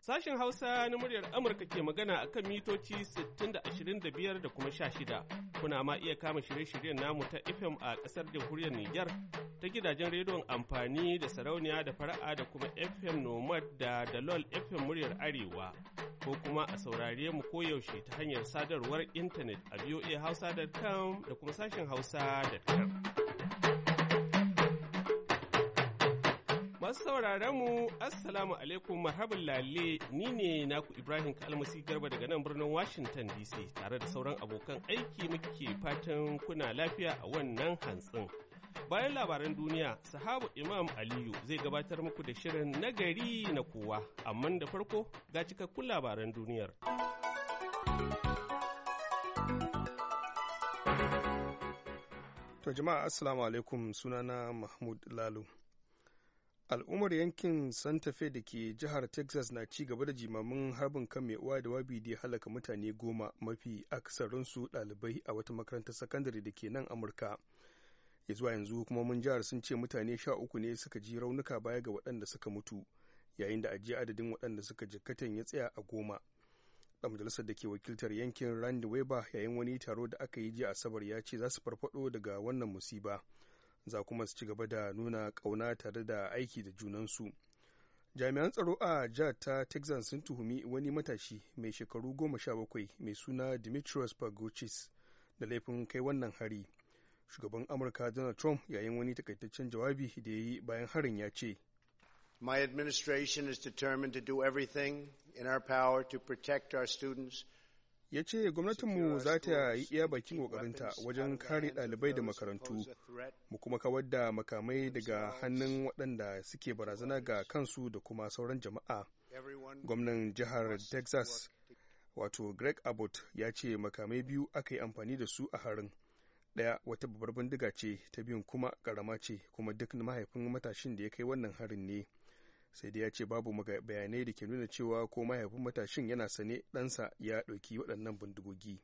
Sashen Hausa na muryar Amurka ke magana a kan mitoci 60 da 25 da kuma 16. Kuna ma iya kama shirye-shiryen namu ta FM a ƙasar jamhuriyar Nijar ta gidajen rediyon amfani da sarauniya da fara'a da kuma FM Nomad da Dalol FM muryar Arewa. Ko kuma a saurare mu koyaushe ta hanyar sadarwar intanet a voahausa.com da kuma sashen hausa.com. Masu sauraron mu Assalamu alaikum marhaban lalle ni ne naku Ibrahim Kalmasi Garba daga nan birnin Washington DC tare da sauran abokan aiki muke fatan kuna lafiya a wannan hantsin. Bayan labaran duniya, sahabu Imam Aliyu zai gabatar muku da shirin nagari na kowa, amma da farko ga cikakkun labaran duniyar. To jama'a Assalamu alaikum, sunana Mahmud Lalo. Al'ummar yankin Santa Fe da ke jihar Texas na ci gaba da jimamin harbin kan mai uwa da wabi da ya halaka mutane 10 mafi aksarinsu ɗalibai a wata makarantar sakandare da ke nan Amurka. Ya zuwa yanzu hukumomin jihar sun ce mutane 13 ne suka ji raunuka baya ga waɗanda suka mutu, yayin da ajiye adadin waɗanda suka jikkatan ya tsaya a 10. Ɗan majalisar da ke wakiltar yankin Randy Weber yayin wani taro da aka yi jiya Asabar ya ce za su farfado daga wannan musiba. Za kuma su ci gaba da nuna ƙauna tare da aiki da junansu. Jami'an tsaro a jihar ta Texas sun tuhumi wani matashi mai shekaru 17 mai suna Dimitrios Pagochis da laifin kai wannan hari. Shugaban Amurka Donald Trump yayin wani takaitaccen jawabi da ya yi bayan harin ya ce, My administration is determined to do everything in our power to protect our students. Ya ce gwamnatinmu za ta yi iya bakin ƙoƙarinta wajen kare ɗalibai da makarantu, mu kuma kawar da makamai daga hannun waɗanda suke barazana ga kansu da kuma sauran jama'a. Gwamnan jihar Texas, wato Greg Abbott, ya ce makamai 2 aka yi amfani da su a harin. Ɗaya wata babbar bindiga ce, ta biyun kuma ƙarama ce, kuma duk mahaifin matashin da ya kai wannan harin ne. Sai dai ya ce babu bayanai da ke nuna cewa ko mahaifin matashin yana sane ɗansa ya ɗauki waɗannan bindigogi.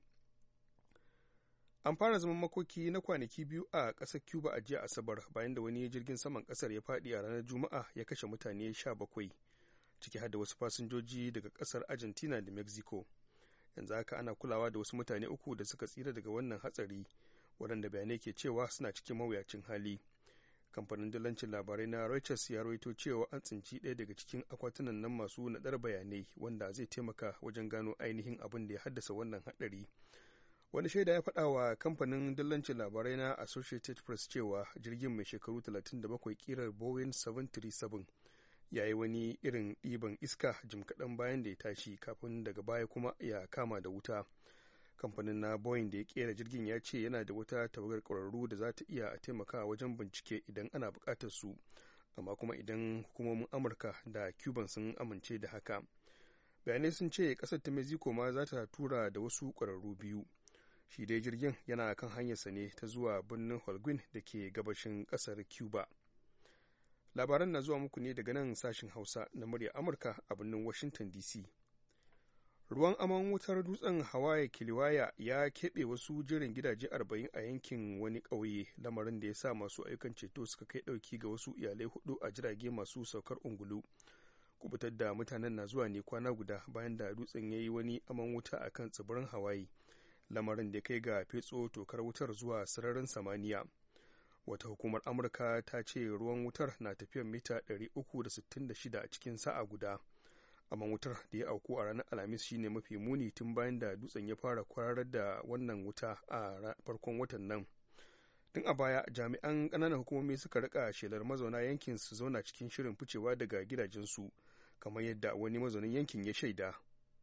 An fara zaman makoki na kwanaki 2 a ƙasar Cuba a jiya Asabar bayan da wani jirgin saman ƙasar ya faɗi a ranar Juma'a ya kashe mutane 17, ciki har da wasu fasinjoji daga ƙasar Argentina da Mexico. Yanzu haka ana kulawa da wasu mutane 3 da suka tsira daga wannan hatsari, waɗanda bayanai ke cewa suna cikin mawuyacin hali. Kamfanin dalancin labarai na Reuters ya rawaito cewa an tsinci ɗaya daga cikin akwatunan nan masu naɗar bayanai wanda zai taimaka wajen gano ainihin abin da ya haddasa wannan haɗari. Wani shaida ya faɗa wa kamfanin dalancin labarai na Associated Press cewa jirgin mai shekaru 37 ƙirar Boeing 737 ya yi wani irin ɗiban iska jim kaɗan bayan da ya tashi kafin daga baya kuma ya kama da wuta. Kamfanin na Boeing da ya kera jirgin ya ce yana da wata tawagar ƙwararru da za ta iya taimakawa wajen bincike idan ana buƙatar su, amma kuma idan hukumomin Amurka da Cuban sun amince da haka. Bayanai sun ce ƙasar ta Mexico ma za ta tura da wasu ƙwararru 2. Shi dai jirgin yana kan hanyarsa ne ta zuwa birnin Holguin da ke gabashin ƙasar Cuba. Labaran na zuwa muku ne daga nan sashen Hausa na murya Amurka a birnin Washington DC. Ruwan aman wutar dutsen Hawaii Kilauea ya keɓe wasu jerin gidaje 40 a yankin wani ƙauye, lamarin da ya sa masu ayyukan ceto suka kai ɗauki ga wasu iyalai 4 a jirage masu saukar ungulu. Kubutar da mutanen na zuwa ne kwana guda bayan da dutsen ya yi wani aman wuta a kan tsibirin Hawaii, lamarin da kai ga fetso tokar wutar zuwa sararin samaniya. Wata hukumar Amurka ta ce ruwan wutar na tafiyar mita 366 a cikin sa'a guda. Aman wutar da ya auku a ranar Alhamis shine mafi muni tun bayan da dutsen ya fara kwararar da wannan wuta a farkon watan nan. Tun a baya jami'an ƙananan hukumomi suka rika shelar mazauna yankin su zauna cikin shirin ficewa daga gidajensu, kamar yadda wani mazaunin yankin ya shaida.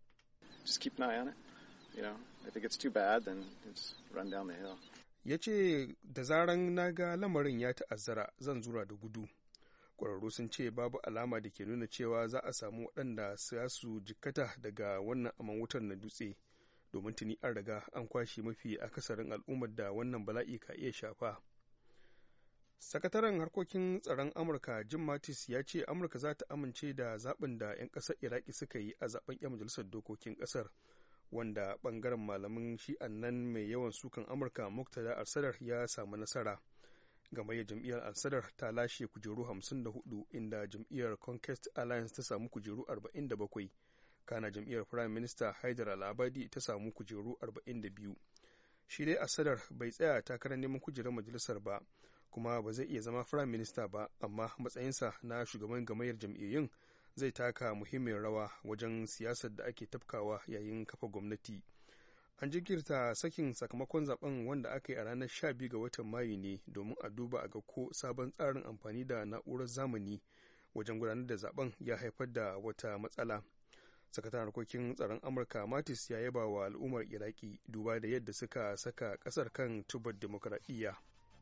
Ya ce da zaran na ga lamarin ya ta'azzara zan zura da gudu. Ƙwararru sun ce babu alama da ke nuna cewa za a samu waɗanda za su jikkata daga wannan aman wutar na dutse, domin tuni an riga an kwashe mafi akasarin al'ummar da wannan bala'i ka iya shafa. Sakataren harkokin tsaron Amurka Jim Mattis ya ce Amurka za ta amince da zaɓin da 'yan ƙasar Iraki suka yi a zaɓen 'yan majalisar dokokin ƙasar, wanda ɓangaren malamin shi'an nan mai yawan sukan Amurka Muqtada al-Sadr ya samu nasara. Gamayyar jam'iyyar al-Sadr ta lashe kujeru 54 inda jam'iyyar Conquest Alliance ta samu kujeru 47, kana jam'iyyar Prime Minister Haidar al-Abadi ta samu kujeru 42. Shi dai Asadar bai tsaya takarar neman kujerar majalisar ba, kuma ba zai iya zama Prime Minister ba, amma matsayinsa na shugaban gamayyar jam'iyyun zai taka muhimmiyar rawa wajen siyasar da ake tafkawa yayin kafa gwamnati. An jinkirta sakin sakamakon zaben wanda aka yi a ranar 12 ga watan Mayu ne domin a duba a ga ko sabon tsarin amfani da na'urar zamani wajen gudanar da zaben ya haifar da wata matsala. Sakataren harkokin tsaron Amurka Mattis ya yaba wa al'ummar Iraki duba da yadda suka saka kasar kan tubar demokradiyya.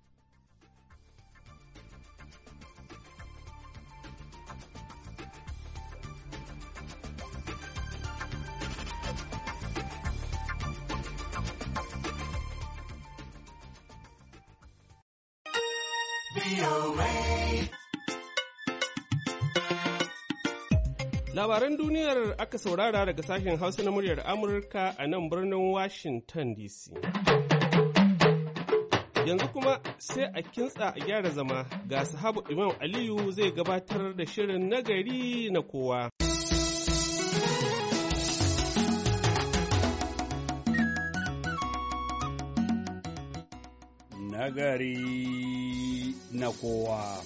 Labaran duniyar aka saurara daga sashen Hausa na muryar Amurka a nan birnin Washington DC. Yanzu kuma sai a kintsa a gyara zama ga sahabu Imam Aliyu zai gabatar da shirin nagari na kowa. Nagari na kowa.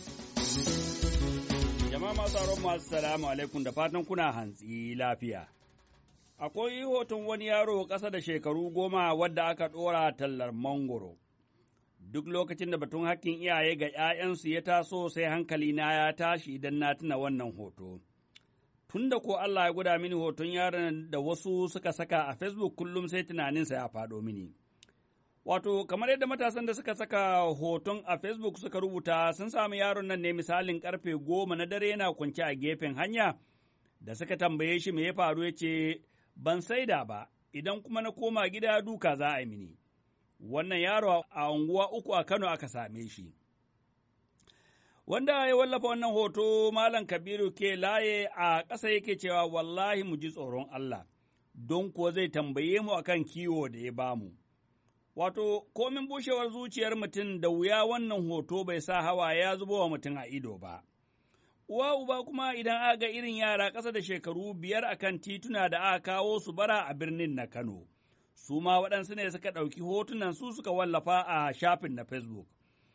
Jama'a masu sauran masu salamu alaikum da fatan kuna hantsi lafiya. Akwai hoton wani yaro ƙasa da shekaru 10 wadda aka ɗora tallar mangoro. Duk lokacin da batun hakkin iyaye ga ‘ya'yansu ya taso sai hankalina ya tashi idan na tuna wannan hoto. Tunda ko Allah ya guda mini hoton yaron da wasu suka saka a Facebook kullum sai tunaninsa ya faɗo mini. Wato, kamar yadda matasan da suka saka hoton a Facebook suka rubuta sun sami yaron nan ne misalin karfe 10 na dare yana kwance a gefen hanya, da suka tambaye shi me ya faru ya ce, ban saida ba, idan kuma na koma gida duka za a yi mini. Wannan yaro a unguwa 3 a Kano aka same shi. Wanda ya wallafa wannan hoto Malam Kabiru ke laye a ƙasa yake cewa wallahi mu ji tsoron Allah, don kuwa zai tambaye mu akan kiwo da ya bamu. Wato, komin bushewar zuciyar mutum da wuya wannan hoto bai sa hawa ya zubo wa mutum a ido ba. Uwa uba kuma idan aka ga irin yara ƙasa da shekaru 5 akan tituna da aka kawo su bara a birnin na Kano, su ma waɗansu ne suka ɗauki hotunan su suka wallafa a shafin na Facebook.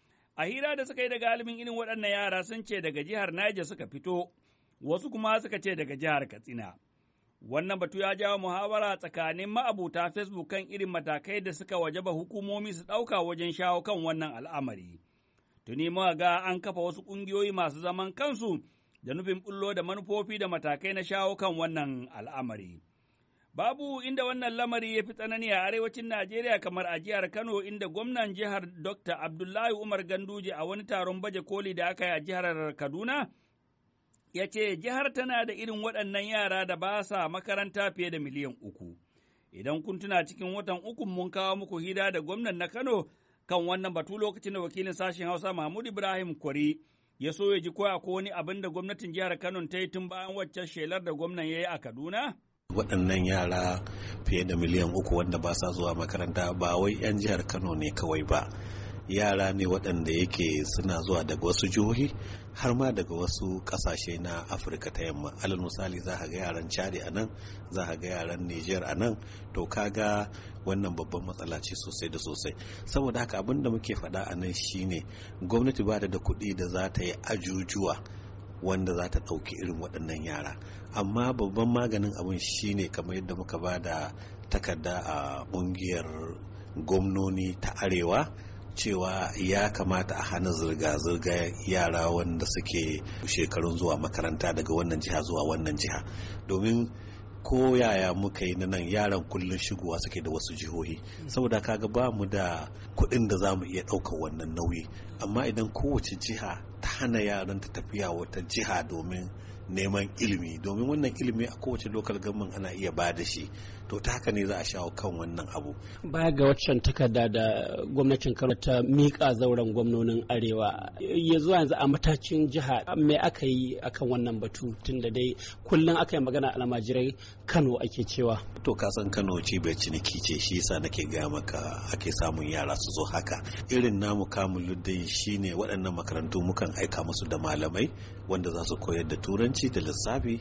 A hira da suka yi da galibin irin waɗannan yara sun ce daga jihar Niger suka fito, wasu kuma suka ce daga jihar Katsina. Wannan batu ya jawo muhawara tsakanin ma'abuta Facebook kan irin matakai da suka wajaba hukumomi su ɗauka wajen shawo kan wannan al'amari. Tuni muka ga an kafa wasu ƙungiyoyi masu zaman kansu da nufin bullo da manufofi da matakai na shawo kan wannan al'amari. Babu inda wannan lamari ya fi tsanani a arewacin Najeriya kamar a jihar Kano, inda gwamnan jihar Dr. Abdullahi Umar Ganduje a wani taron baje koli da aka yi a jihar Kaduna ya ce jihar tana da irin waɗannan yara da ba sa makaranta fiye da miliyan 3. Idan kun tuna cikin watan 3 mun kawo muku hira da gwamnan na Kano kan wannan batu lokacin da wakilin sashen Hausa Mahmud Ibrahim Kwari ya so ya ji koya ko wani abin da gwamnatin jihar Kano ta yi tun bayan waccan shelar da gwamnan ya yi a Kaduna. Waɗannan yara fiye da miliyan 3 wanda ba sa zuwa makaranta ba wai 'yan jihar Kano ne kawai ba. Yara ne waɗanda yake suna zuwa daga wasu jihohi har ma daga wasu ƙasashe na Afirka ta yamma. Alal misali za ka ga yaran Chadi a nan, za ka ga yaran Niger a nan, to kaga wannan babban matsala ce sosai da sosai. Saboda haka abin da muke faɗa a nan shine gwamnati ba da kuɗi da za ta yi ajujuwa wanda za ta ɗauki irin waɗannan yara. Amma babban maganin abin shine kamar yadda muka ba da takarda a ƙungiyar gwamnoni ta Arewa, cewa ya kamata a hana zirga-zirga yara wanda suke shekarun zuwa makaranta daga wannan jiha zuwa wannan jiha, domin ko yaya muka yi nan yaran kullum shigowa suke da wasu jihohi, saboda kaga ba mu da kuɗin da za mu iya ɗaukar wannan nauyi. Amma idan kowace jiha ta hana yaran ta tafiya wata jiha domin neman ilimi, domin wannan ilimi a kowace lokal government ana iya ba da shi, to ta haka ne za a shawo kan wannan abu. Baya ga waccan takarda da gwamnatin Kano ta miƙa zauren gwamnonin Arewa, ya zuwa yanzu a matakin jiha me aka yi akan wannan batu, tun da dai kullum aka yi magana almajirai Kano ake cewa. To ka san Kano cibiyar ciniki ce, shi yasa nake gaya maka ake samun yara su zo haka. Irin namu kamun luddai shine waɗannan makarantu mukan aika musu da malamai wanda za su koyar da turanci da lissafi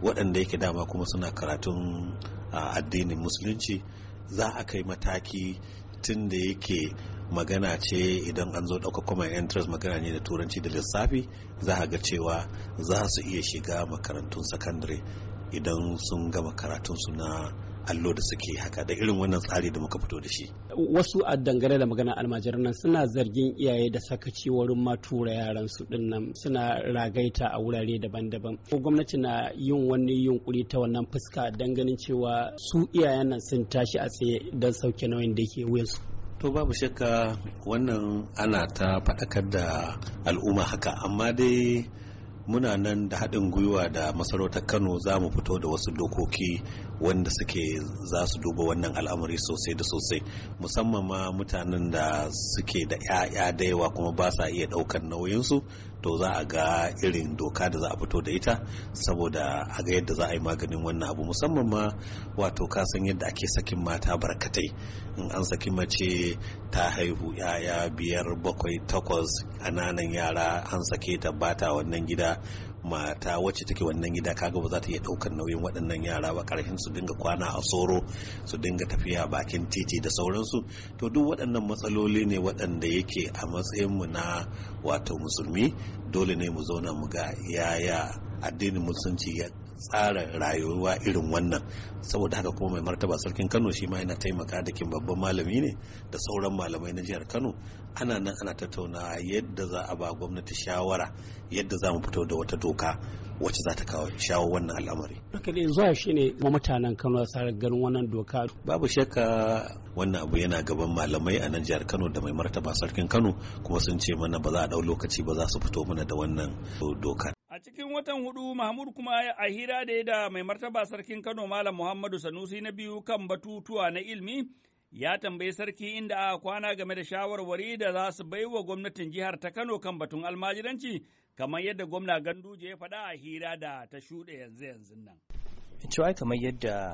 waɗanda yake dama kuma suna karatun addinin musulunci za a kai mataki tun da yake magana ce idan an zo ɗauka common interest magana ne da turanci da lissafi, za a ga cewa za su iya shiga makarantun sakandare idan sun gama karatunsu na allo da suke haka da irin wannan tsari da muka fito da shi. Wasu a dangane da magana almajiran nan suna zargin iyaye da sakaci wurin ma tura yaran su din nan, suna ragaita a wurare daban-daban. Ko gwamnati na yin wani yunkuri ta wannan fuska dan ganin cewa su iyayen nan sun tashi a tsaye don sauke nauyin da yake wuyansu. To babu shakka wannan ana ta faɗakar da al'umma haka, amma dai muna nan da haɗin gwiwa da masarautar Kano za mu fito da wasu dokoki wanda suke za su duba wannan al'amari sosai da sosai, musamman ma mutanen da suke da 'ya'ya da yawa kuma ba sa iya ɗaukar nauyinsu, to za a ga irin doka da za a fito da ita saboda a ga yadda za a yi maganin wannan abu. Musamman ma wato kasan yadda ake sakin mata barkatai, in an saki mace ta haihu 'ya'ya 5, 7, 8 ƙananan yara an sake ta bata wannan gida, mata wacce take wannan gida kaga ba za ta iya ɗaukar nauyin waɗannan yara ba, ƙarshen su dinga kwana a soro, su dinga tafiya bakin titi da sauransu. To duk waɗannan matsaloli ne waɗanda yake a matsayinmu na wato musulmi dole ne mu zauna mu ga yaya addinin musulunci ya tsara rayuwa irin wannan. Saboda haka kuma mai martaba sarkin Kano shi ma yana taimaka da kin babban malami ne da sauran malamai na jihar Kano, ana nan ana tattauna yadda za a ba gwamnati shawara yadda za mu fito da wata doka wacce za ta kawo shawo wannan al'amari. Haka dai zuwa shi ne mutanen Kano sa ganin wannan doka. Babu shakka wannan abu yana gaban malamai a nan jihar Kano da mai martaba sarkin Kano, kuma sun ce mana ba za a ɗau lokaci ba za su fito mana da wannan doka. A cikin watan hudu, Mahmud kuma a hira da ya da mai martaba sarkin Kano Malam Muhammadu Sanusi na biyu kan batutuwa na ilmi, ya tambayi sarki inda aka kwana game da shawarwari da za su bai wa gwamnatin jihar ta Kano kan batun almajiranci, kamar yadda gwamna Ganduje ya faɗa a hira da ta shuɗe yanzu nan. Cewa kamar yadda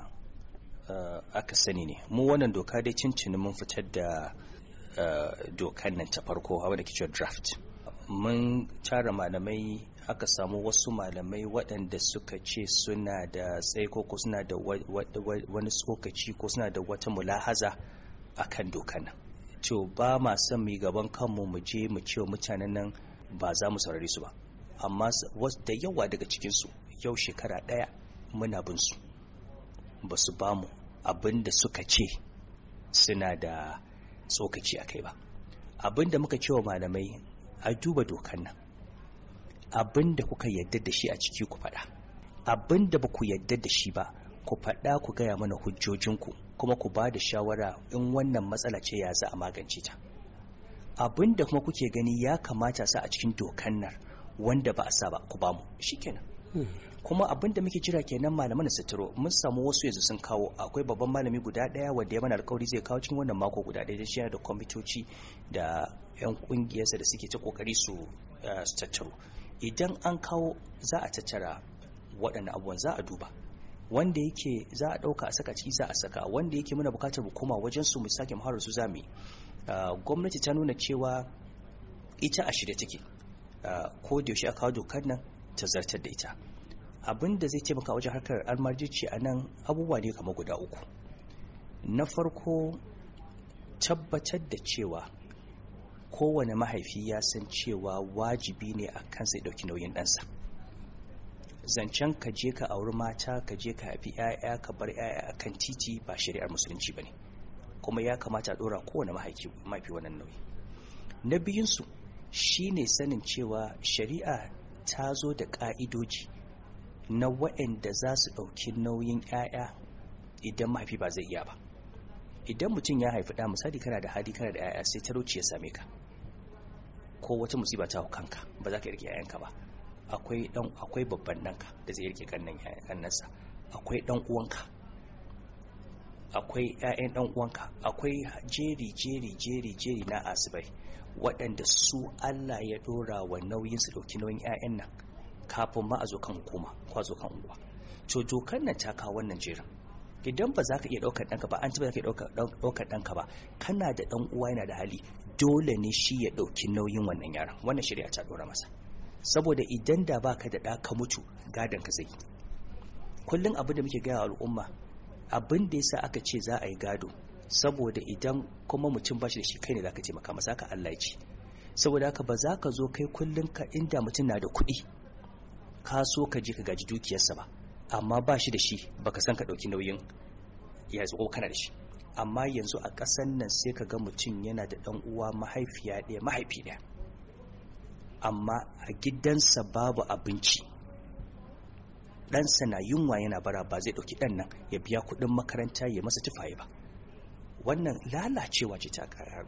aka sani ne, mu wannan doka dai cincini mun fitar da dokan nan ta farko a wadda ke cewa draft. Mun tara malamai, aka samu wasu malamai waɗanda suka ce suna da tsaiko ko suna da wani tsokaci ko suna da wata mulahaza a kan dokan nan. To ba ma son mu gaban kanmu mu je mu ce wa mutanen nan ba za mu saurari su ba, amma da yawa daga cikinsu yau shekara ɗaya muna bin su, ba su ba mu abin da suka ce suna da tsokaci a kai ba. Abin da muka ce wa malamai a duba dokan nan, abin da kuka yadda da shi a ciki ku faɗa, abin da ba ku yadda da shi ba ku faɗa, ku gaya mana hujjojinku, kuma ku ba da shawara in wannan matsala ce ya za a magance ta. Abin da kuma kuke gani ya kamata sa a cikin dokan nan wanda ba a sa ba ku ba mu shikenan. Kuma abin da muke jira kenan malaman su turo. Mun samu wasu yanzu sun kawo, akwai babban malami guda ɗaya wanda ya mana alƙawari zai kawo cikin wannan mako guda ɗaya, shi yana da kwamitoci da 'yan ƙungiyarsa da suke ta ƙoƙari su tattaro. Idan an kawo za a tattara waɗannan abubuwan, za a duba wanda yake za a ɗauka a saka ciki za a saka, wanda yake muna buƙatar mu koma wajen su mu sake muhawarar su zamu yi. Gwamnati ta nuna cewa ita a shirye take ko da yaushe a kawo dokar nan ta zartar da ita. Abin da zai taimaka wajen harkar almajirci a nan abubuwa ne kamar guda uku. Na farko, tabbatar da cewa kowane mahaifi ya san cewa wajibi ne a kansa ya ɗauki nauyin ɗansa. Zancen ka je ka auri mata, ka je ka haifi 'ya'ya, ka bar 'ya'ya a kan titi ba shari'ar musulunci ba ne, kuma ya kamata a ɗora kowane mahaifi wannan nauyi. Na biyunsu shi ne sanin cewa shari'a ta zo da ƙa'idoji na waɗanda za su ɗauki nauyin 'ya'ya idan mahaifi ba zai iya ba. Idan mutum ya haifi ɗa, misali kana da hali, kana da 'ya'ya, sai talauci ya same ka ko wata musiba ta hau kanka, ba za ka rike 'ya'yanka ba. Akwai babban ɗanka da zai rike kannansa, akwai ɗan uwanka, akwai 'ya'yan ɗan uwanka, akwai jeri na asibai waɗanda su Allah ya ɗora wa nauyin su ɗauki nauyin 'ya'yan nan kafin ma a zo kan hukuma ko a zo kan unguwa. To dokar nan ta kawo wannan jerin. Idan ba za ka iya ɗaukar ɗanka ba, an ci ba za ka iya ɗaukar ɗanka ba, kana da ɗan uwa yana da hali, dole ne shi ya ɗauki nauyin wannan yaran. Wannan shari'a ta ɗora masa, saboda idan da baka da ɗa ka mutu gadon ka zai. kullum abin da muke gaya al'umma, abin da yasa aka ce za a yi gado saboda idan kuma mutum ba shi da shi kai ne za ka taimaka masa, haka Allah ya ce. Saboda haka ba za ka zo kai kullum ka inda mutum na da kuɗi ka so ka je ka gaji dukiyarsa ba, amma ba shi da shi baka san ka ɗauki nauyin ya zo kana da shi. Amma yanzu a ƙasan nan sai ka ga mutum yana da ɗan uwa mahaifiya ɗaya mahaifi ɗaya, amma a gidansa babu abinci, ɗansa na yunwa yana bara, ba zai ɗauki ɗan nan ya biya kuɗin makaranta ya masa tufaye ba. Wannan lalacewa ce ta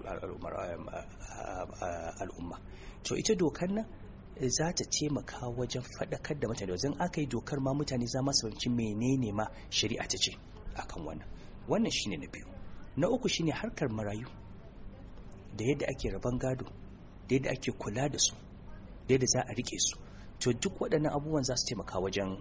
al'umma. To ita dokar nan za ta taimaka wajen faɗakar da mutane, wajen aka yi dokar ma mutane za masu fahimci menene ma shari'a ta ce akan wannan shine na biyu. Na uku shine harkar marayu da yadda ake raban gado, da yadda ake kula da su, da yadda za a rike su. To duk waɗannan abubuwan za su taimaka wajen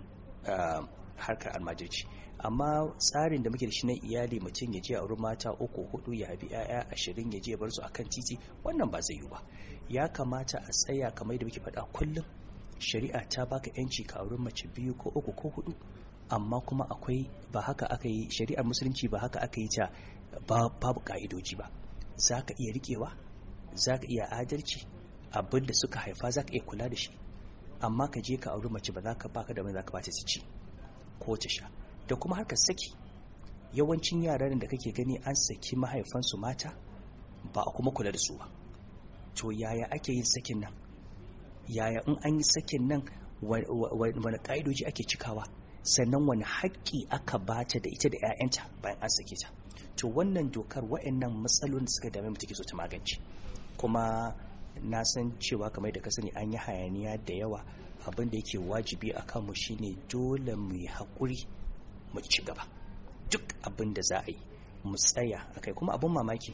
harkar almajirci. Amma tsarin da muke da shi na iyali, mutum ya je a wurin mata 3-4 ya haifi 'ya'ya 20 ya je ya bar su akan titi, wannan ba zai yi ba. Ya kamata a tsaya kamar da muke faɗa kullum, shari'a ta baka yanci ka wurin mace 2 ko 3 ko 4, amma kuma akwai ba haka aka yi shari'ar musulunci, ba haka aka yi ta babu ka'idoji ba. Za ka iya riƙewa, za ka iya adalci, abin da suka haifa za ka iya kula da shi, amma ka je ka auri mace ba za ka baka da mai za ka bata ta ci ko ta sha. Da kuma harkar saki, yawancin yaran da kake gani an saki mahaifansu mata ba a kuma kula da su ba. To yaya ake yin sakin nan? Yaya in an yi sakin nan wani ka'idoji ake cikawa? Sannan wani haƙƙi aka bata da ita da 'ya'yanta bayan an sake ta? To wannan dokar wa'annan matsalolin da suka dame mu take so ta magance. Kuma na san cewa kamar da ka sani an yi hayaniya da yawa. Abin da yake wajibi a kanmu shine dole mu yi haƙuri mu ci gaba. Duk abin da za a yi mu tsaya akai. Kuma abin mamaki,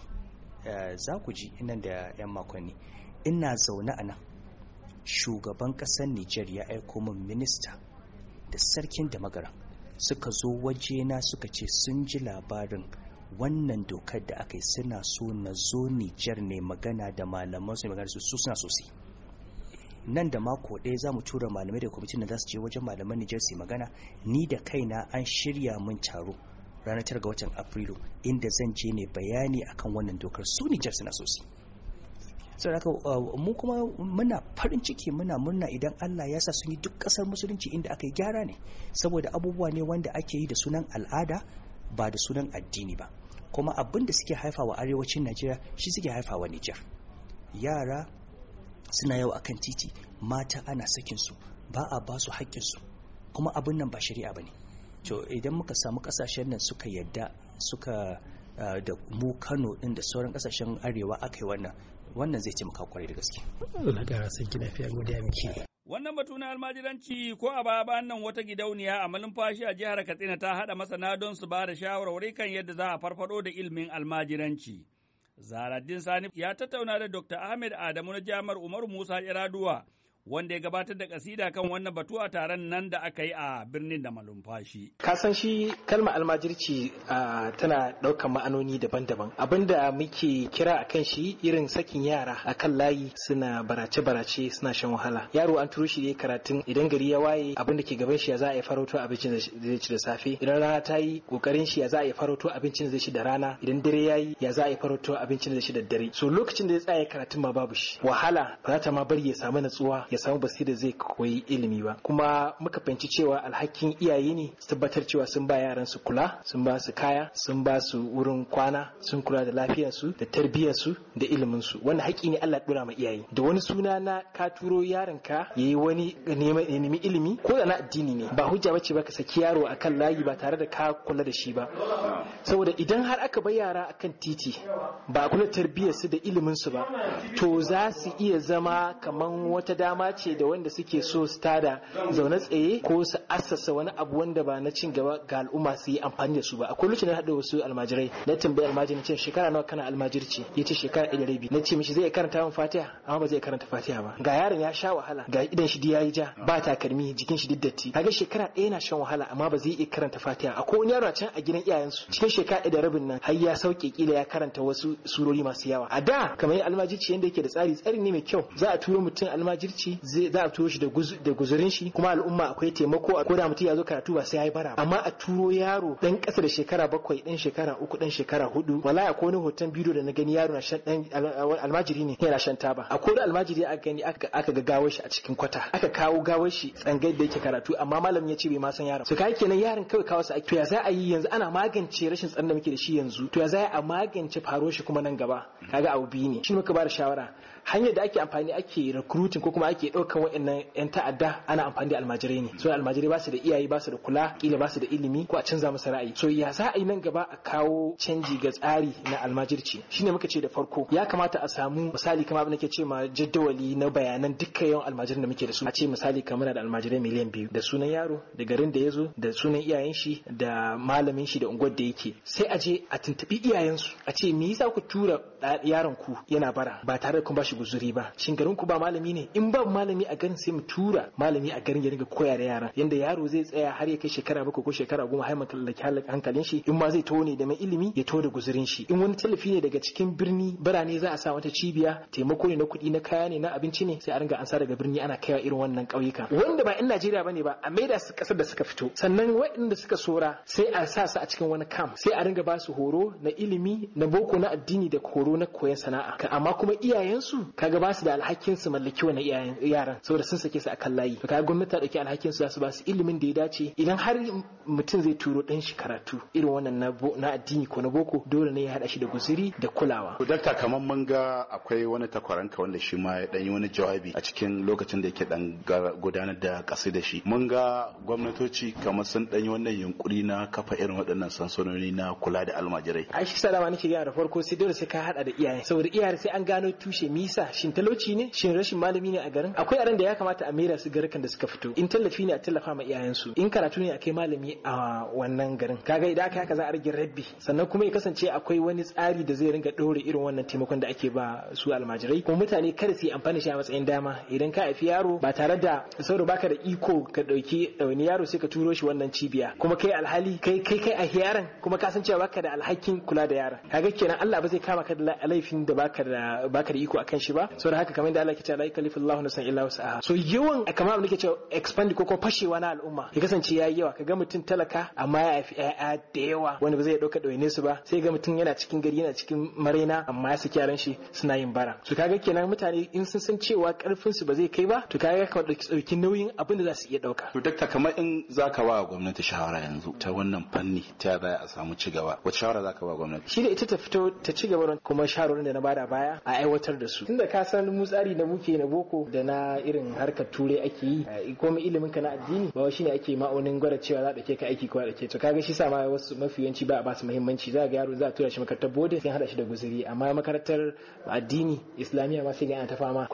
za ku ji nan da 'yan makonni ina zaune a nan, shugaban ƙasar Nijar ya aiko min minista da sarkin da magaran suka zo wajena suka ce sun ji labarin wannan dokar da aka yi, suna so na zo Nijar ne magana da malaman su, magana su suna so su. Nan da mako ɗaya za mu tura malamai da kwamitin da za su je wajen malaman Nijar su magana. Ni da kaina an shirya mun taro ranar 9 ga watan Afrilu inda zan je ne bayani akan wannan dokar, su Nijar suna so su. Saboda haka mu kuma muna farin ciki, muna murna idan Allah ya sa sun yi duk ƙasar musulunci inda aka yi gyara ne, saboda abubuwa ne wanda ake yi da sunan al'ada ba da sunan addini ba. Kuma abin da suke haifawa arewacin Najeriya shi suke haifawa Nijar. Yara suna yau akan titi, mata ana sakin su, ba a ba su haƙƙin su, kuma abin nan ba shari'a bane. To idan muka samu ƙasashen nan suka yadda suka da mu Kano din da sauran ƙasashen arewa aka yi wannan zai taimaka kwarai da gaske. Allah ga rasan ki lafiya, godiya miki. Wannan batu na almajiranci ko a baya nan wata gidauniya a malumfashi a jihar Katsina ta haɗa masana don su ba da shawarwari kan yadda za a farfado da ilimin almajiranci. Zahraddeen Sani ya tattauna da Dr. Ahmed Adamu na Jami'ar Umaru Musa Yar'adua, wanda ya gabatar da kasida kan wannan batu a taron nan da aka yi a birnin da malumfashi. Ka san shi kalmar almajirci tana ɗaukar ma'anoni daban-daban. Abinda muke kira akan shi irin sakin yara akan layi suna barace-barace suna shan wahala. Yaro an turo shi ne karatun, idan gari ya waye abin da ke gaban shi ya za a yi farauto abincin da zai ci da safe. Idan rana ta yi kokarin shi ya za a yi farauto abincin da zai ci da rana. Idan dare ya yi ya za a yi farauto abincin da zai ci da dare. So lokacin da ya tsaya karatun ma babu shi. Wahala ba za ta ma bari ya samu natsuwa, ya samu basira zai koyi ilimi ba. Kuma muka fahimci cewa alhakin iyaye ne su tabbatar cewa sun ba yaran su kula, sun ba su kaya, sun ba su wurin kwana, sun kula da lafiyar su da tarbiyyar su da ilimin su. Wannan haƙi ne Allah dora ma iyaye. Da wani suna na ka turo yaron ka yayi wani nemi ilimi ko da na addini ne, ba hujja bace ba ka saki yaro akan layi ba tare da ka kula da shi ba. Saboda idan har aka bar yara akan titi ba a kula tarbiyyar su da ilimin su ba, to za su iya zama kaman wata dama ce da wanda suke so su tada zaune tsaye ko su assasa wani abu wanda ba na cin gaba ga al'umma su yi amfani da su ba. Akwai lokacin da haɗa wasu almajirai, na tambayi almajiri ce shekara nawa kana almajirci, ya ce shekara 1.5. na ce mishi zai karanta min Fatiha, amma ba zai karanta Fatiha ba. Ga yaron ya sha wahala, ga idan shi yayi ja, ba takalmi, jikin shi diddatti. Kaga shekara 1 na shan wahala amma ba zai iya karanta Fatiha. Akwai wani yaro a can a gidan iyayensu cikin shekara 1.5 nan har ya sauke kila ya karanta wasu surori masu yawa. A da kamar almajirci yanda yake da tsari ne mai kyau, za a turo mutum almajirci shi za a turo shi da guzurin shi, kuma al'umma akwai taimako, ko da mutum ya zo karatu ba sai ya yi bara. Amma a turo yaro dan ƙasa da shekara 7, dan shekara 3, dan shekara 4, wallahi akwai wani hoton bidiyo da na gani yaro na shan dan almajiri ne yana shan taba. Akwai almajiri aka gani aka ga gawar shi a cikin kwata, aka kawo gawar shi tsangai da yake karatu, amma malamin ya ce bai ma san yaron. So kai kenan yaron kawai kawo sa. To ya za a yi yanzu ana magance rashin tsaron da muke da shi yanzu, to ya za a magance faro shi kuma nan gaba? Kaga abu biyu ne. Shi muka ba da shawara, hanyar da ake amfani ake recruiting ko kuma ake ɗaukan waɗannan 'yan ta'adda ana amfani da almajirai ne. So almajirai ba su da iyaye, ba su da kula, kila ba su da ilimi, ko a canza musu ra'ayi. So ya za a yi nan gaba a kawo canji ga tsari na almajirci? Shine muka ce da farko ya kamata a samu misali kamar abin da ke ce ma jaddawali na bayanan dukkan yawan almajiran da muke da su. A ce misali kamar da almajirai miliyan 2, da sunan yaro, da garin da ya zo, da sunan iyayen shi, da malamin shi, da unguwar da yake. Sai a je a tuntubi iyayensu, a ce me yasa ku tura yaron ku yana bara ba tare da kun bashi guzuri ba? Shin garin ku ba malami ne? In ba malami a garin sai mu tura malami a garin ya dinga koya da yaran, yanda yaro zai tsaya har ya kai shekara 7 ko shekara 10 har mallaki hankalin shi. In ma zai taho ne da mai ilimi ya taho da guzurin shi. In wani tallafi ne daga cikin birane za a sa wata cibiya, taimako ne na kuɗi, na kaya ne, na abinci ne, sai a ringa ansa daga birni ana kaiwa irin wannan ƙauyuka wanda ba in Najeriya bane ba, a maida su ƙasar da suka fito. Sannan waɗanda suka sora sai a sa su a cikin wani camp, sai a ringa ba su horo na ilimi, na boko, na addini, da horo na koyon sana'a. Amma kuma iyayensu kaga ba su da alhakin su mallaki wannan yaran saboda sun sake su akan layi. To kaga gwamnati ta dauki alhakin su, za su ba su ilimin da ya dace. Idan har mutum zai turo dan shi karatu irin wannan na addini ko na boko, dole ne ya hada shi da guzuri da kulawa. To dakta, kamar mun ga akwai wani takwaranka wanda shi ma ya dan yi wani jawabi a cikin lokacin da yake dan gudanar da kasi da shi. Mun ga gwamnatoci kamar sun dan yi wannan yunkuri na kafa irin waɗannan sansanoni na kula da almajirai. Ai shi salama nake ga da farko sai dole sai ka hada da iyaye, saboda iyaye sai an gano tushe misa, shin talauci ne, shin rashin malami ne a garin? Akwai yaran da ya kamata a mera su garukan da suka fito. In tallafi ne a tallafa ma iyayensu, in karatu ne a kai malami a wannan garin. Kaga idan aka haka za a rage rabbi, sannan kuma ya kasance akwai wani tsari da zai ringa ɗore irin wannan taimakon da ake ba su almajirai. Kuma mutane kada su yi amfani shi a matsayin dama. Idan ka haifi yaro ba tare da saboda baka da iko ka ɗauki wani yaro sai ka turo shi wannan cibiya, kuma kai alhali kai a yaron, kuma ka san cewa baka da alhakin kula da yaron. Kaga kenan Allah ba zai kama ka da laifin da baka da iko akan shi ba. Saboda haka kamar da Allah ke cewa la yukallifullahu nafsan illa wus'aha. So yawan kamar abin da ke cewa expand ko kuma fashewa na al'umma ya kasance yayi yawa. Kaga mutum talaka amma ya haifi ƴaƴa da yawa wanda ba zai dauka ɗawaine su ba, sai ga mutum yana cikin gari, yana cikin maraina, amma ya saki yaran shi suna yin bara. So kaga kenan mutane in sun san cewa karfin su ba zai kai ba, to kaga ka dauki nauyin abin da za su iya dauka. To dakta, kamar in zaka ba gwamnati shawara yanzu ta wannan fanni ta za a samu cigaba, wace shawara zaka ba gwamnati? Shi da ita ta fito ta ci gaba, kuma shawarorin da na bada baya a aiwatar da su. Tunda ka san mu tsari da muke na boko da na irin harkar turai ake yi, komai ilimin ka na addini ba shine ake ma'aunin gwada cewa za a dake ka aiki ko a dake. To kaga shi sa ma wasu mafi yawanci ba a ba su muhimmanci. Za ga yaro za a tura shi makarantar bode sai hada shi da guzuri, amma makarantar addini islamiyya ma sai ga ana ta fama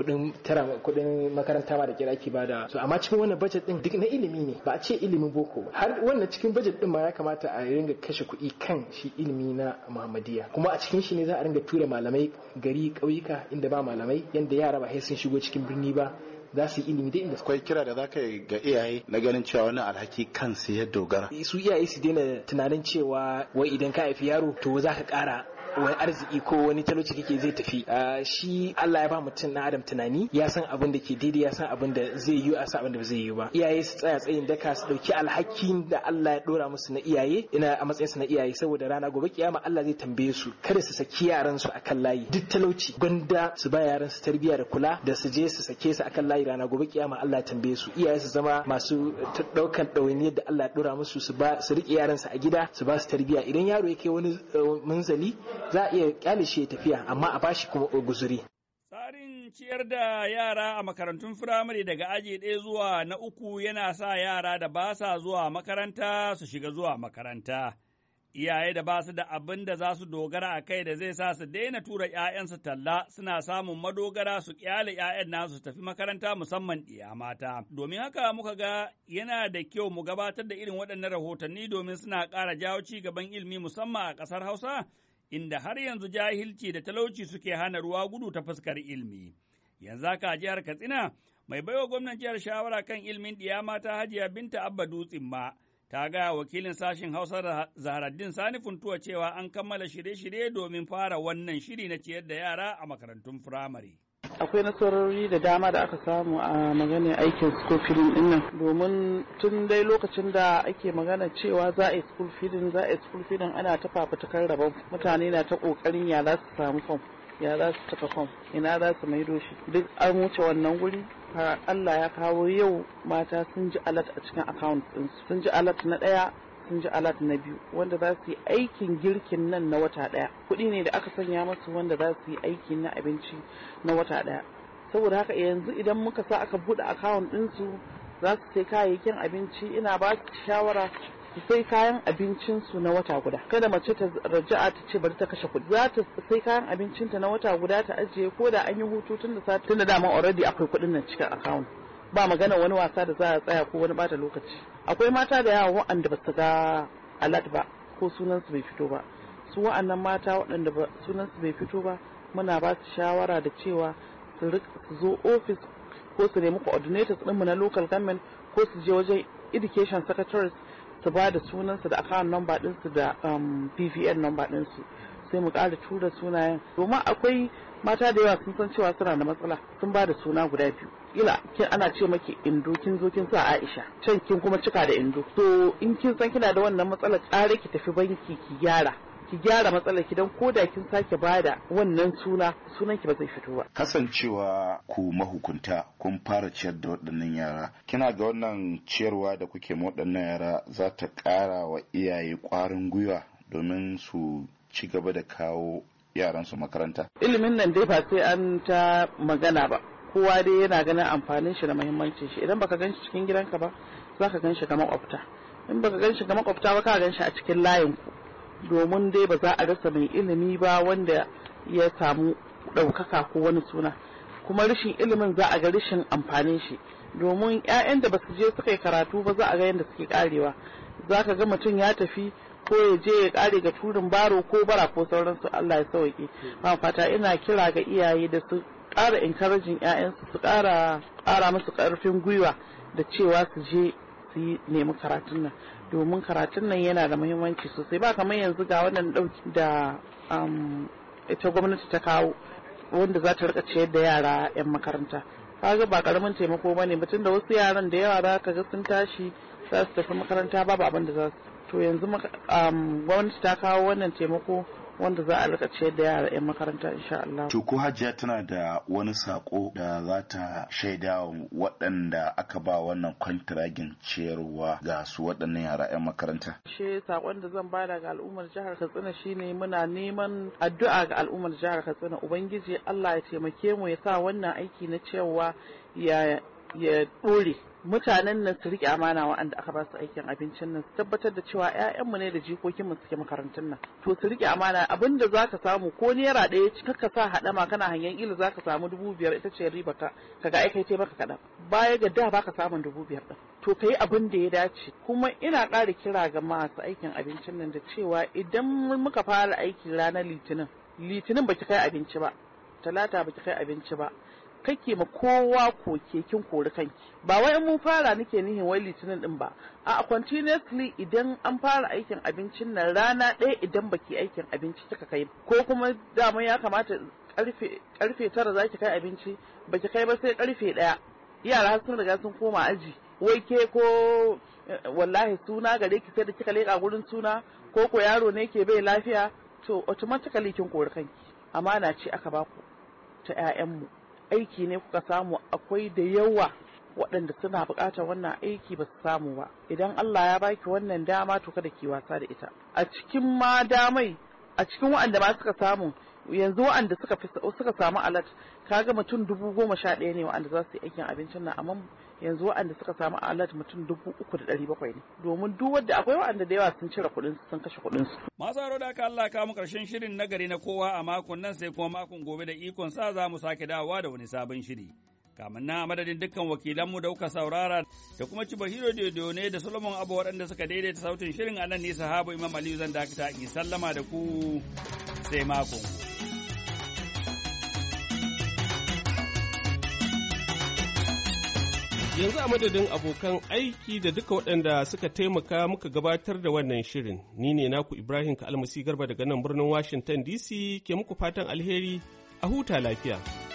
kudin makaranta ma da kira ake bada. So amma cikin wannan budget din duk na ilimi ne, ba a ce ilimin boko ba. Har wannan cikin budget din ma ya kamata a ringa kashe kuɗi kan shi ilimi na Muhammadiyya, kuma a cikin shi ne za a ringa tura malamai gari ƙauyuka inda ba malamai, yanda yara ba sai sun shigo cikin birni ba, za su yi ilimi da inda akwai kira da zaka yi ga iyaye na ganin cewa wani alhaki kansu ya dogara. Su iyaye su daina tunanin cewa wai idan ka haifi yaro to za ka ƙara wani arziki ko wani talauci kake zai tafi. Shi Allah ya ba mutum na adam tunani, ya san abin da ke daidai, ya san abin da zai yi, a san abin da ba zai yi ba. Iyaye su tsaya tsayin daka, su dauki alhakin da Allah ya dora musu na iyaye, ina a matsayin su na iyaye, saboda rana gobe kiyama Allah zai tambaye su. Kada su saki yaran su akan layi, duk talauci gwanda su ba yaran su tarbiyya da kula, da su je su sake su akan layi. Rana gobe kiyama Allah ya tambaye su. Iyaye su zama masu daukan ɗawainiyar da Allah ya dora musu, su riƙe yaran su a gida, su ba su tarbiyya. Idan yaro ya kai wani munzali za a iya kyale shi ya tafiya, amma a bashi kuma guzuri. Tsarin ciyar da yara a makarantun firamare daga aji 1 zuwa na 3 yana sa yara da ba sa zuwa makaranta su shiga zuwa makaranta. Iyaye da ba su da abin da za su dogara a kai da zai sa su daina tura ‘ya'yansu talla suna samun madogara su ƙyale ‘ya'yan nasu su tafi makaranta, musamman ɗiya mata. Domin haka muka ga yana da kyau mu gabatar da irin waɗannan rahotanni domin suna ƙara jawo ci gaban ilimi musamman a ƙasar Hausa, inda har yanzu jahilci da talauci suke hana ruwa gudu ta fuskar ilimi. Yanzu haka a jihar Katsina, mai baiwa gwamnan jihar shawara kan ilimin ɗiya mata Hajiya Binta Abba Dutsen ma ta gaya wakilin sashen Hausa Zaharaddin Sani Funtuwa cewa an kammala shirye-shirye domin fara wannan shiri na ciyar da yara a makarantun firamare. Akwai nasarori da dama da aka samu a maganar aikin school feeding din nan, domin tun dai lokacin da ake magana cewa za a yi school feeding ana ta fafutukar rabon mutane na ta kokarin ya za su samu fom, ya za su cika fom, ina za su maido shi, duk an wuce wannan guri. Allah ya kawo yau mata sun ji alert a cikin account ɗinsu, sun ji alert na ɗaya, sun ji alat na biyu wanda za su yi aikin girkin nan na wata ɗaya. Kuɗi ne da aka sanya masu wanda za su yi aiki na abinci na wata ɗaya. Saboda haka yanzu idan muka sa aka buɗe account ɗinsu za su sai kayayyakin abinci, ina ba su shawara su sai kayan abincinsu na wata guda. Kada mace ta raja'a ta ce bari ta kashe kuɗi, za ta sai kayan abincinta na wata guda ta ajiye, ko da an yi hutu tun da dama already akwai kuɗin nan cikin account. Ba magana wani wasa da za a tsaya ko wani bata lokaci. Akwai mata da yawa waɗanda ba su ga alat ba ko sunansu bai fito ba. Su wa'annan mata waɗanda sunansu bai fito ba, muna ba su shawara da cewa su zo ofis ko su nemi coordinators ɗinmu na local government ko su je wajen education secretaries su ba da sunansu da account number ɗinsu da PVN number ɗinsu, sai mu ƙara tura sunayen. Domin akwai mata da yawa sun san cewa suna da matsala, sun ba da suna guda biyu. Ila kin ana ce maki Indo, kin zo kin sa Aisha, can kin kuma cika da Indo. To in kin san kina da wannan matsalar, tsare ki tafi banki ki gyara matsalar ki, don koda kin sake bada wannan sunan ki ba zai fito ba. Kasancewa ku mahukunta kun fara ciyar da waɗannan yara, kina ga wannan ciyarwa da kuke ma waɗannan yara za ta ƙara wa iyaye ƙwarin gwiwa domin su ci gaba da kawo yaransu makaranta? Ilimin nan dai ba sai an ta magana ba, kowa dai yana ganin amfanin shi da muhimmancin shi. Idan baka gan shi cikin gidanka ba, za ka gan shi ga makwabta. In baka gan shi ga makwabta ba, ka gan shi a cikin layin ku. Domin dai ba za a rasa mai ilimi ba wanda ya samu ɗaukaka ko wani suna. Kuma rashin ilimin za a ga rashin amfanin shi. Domin 'ya'yan da ba su je suka yi karatu ba, za a ga yadda suke karewa. Za ka ga mutum ya tafi ko ya je ya kare ga turin baro ko bara ko sauransu. Allah ya sauke. Ba fata ina kira ga iyaye da su ƙara encouraging ƴaƴansu, su ƙara musu ƙarfin gwiwa da cewa su je su yi nemi karatun nan, domin karatun nan yana da muhimmanci sosai. Ba kamar yanzu ga wannan ɗauki da ita gwamnati ta kawo wanda za ta rika ciyar da yara 'yan makaranta. Kaga ba karamin taimako bane, mutum da wasu yaran da yawa za ka ga sun tashi za su tafi makaranta babu abin da za su. To yanzu gwamnati ta kawo wannan taimako wanda za a rika ciyar da yara 'yan makaranta insha Allah. To ko Hajiya tana da wani sako da za ta shaida waɗanda aka ba wannan kwantiragin ciyarwa ga su waɗannan yara 'yan makaranta? Shi sakon da zan bada ga al'ummar jihar Katsina shine muna neman addu'a ga al'ummar jihar Katsina. Ubangiji Allah ya taimake mu ya sa wannan aiki na ciyarwa ya ɗore. Mutanen nan su riƙe amana waɗanda aka ba su aikin abincin nan, su tabbatar da cewa 'ya'yanmu ne da jikokinmu suke makarantun nan. To su riƙe amana, abin da za ka samu ko naira ɗaya ci ka sa haɗama kana hanyar ila za ka samu 5,000, ita ce riba ka ga aikai ce baka kaɗan. Baya ga da baka samun 5,000 ɗin. To ka yi abin da ya dace. Kuma ina ƙara kira ga masu aikin abincin nan da cewa idan muka fara aiki ranar litinin baki kai abinci ba, talata baki kai abinci ba, kake ma kowa koke kin kori kanki. Ba wai mun fara nake nihin wai litinin din ba, a continuously idan an fara aikin abincin nan rana ɗaya idan baki aikin abinci kika kai, ko kuma dama ya kamata karfe 9 zaki kai abinci baki kai ba sai karfe 1, yara sun riga sun koma aji, wai ke ko wallahi suna gare ki sai da kika leka gurin suna, ko yaro ne ke bai lafiya, to automatically kin kori kanki. Amana ce aka baku ta 'ya'yanmu, aiki ne kuka samu, akwai da yawa waɗanda suna buƙatar wannan aiki ba su samu ba. Idan Allah ya baki wannan dama, to kada ki wasa da ita. A cikin ma damai, a cikin waɗanda ma suka samu, yanzu waɗanda suka samu alat, kaga mutum 11,000 ne waɗanda za su yi aikin abincin nan, amma yanzu waɗanda suka samu alat mutum 3,700 ne. Domin duk wanda akwai waɗanda da yawa sun cire kuɗin sun kashe kuɗin su. Masu haro da aka Allah ka mu karshen shirin nagari na kowa a makon nan, sai kuma makon gobe da ikon sa za mu sake dawowa da wani sabon shiri. Kamin na madadin dukkan wakilanmu da kuka saurara da kuma Cibahiro Dodo ne da Solomon Abu waɗanda suka daidaita sautin shirin, a nan ne sahabu Imam Aliyu zan dakata in sallama da ku sai makon. Yanzu a madadin abokan aiki da duka waɗanda suka taimaka muka gabatar da wannan shirin, ni ne naku Ibrahim Ka'almasi Garba daga nan birnin Washington DC ke muku fatan alheri, a huta lafiya.